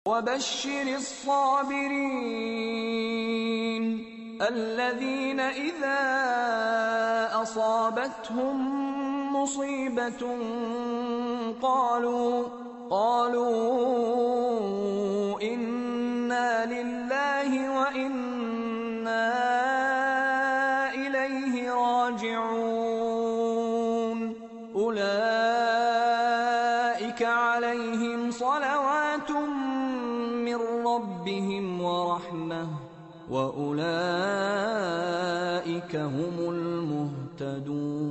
وَبَشِّرِ الصَّابِرِينَ الَّذِينَ إِذَا أَصَابَتْهُم مُّصِيبَةٌ قَالُوا إِنَّا لِلَّهِ وَإِنَّا إِلَيْهِ رَاجِعُونَ أُولَٰئِكَ عَلَيْهِمْ صَلَوَاتٌ مِّن رَّبِّهِمْ وَرَحْمَةٌ وَأُولَٰئِكَ هُمُ الْمُهْتَدُونَ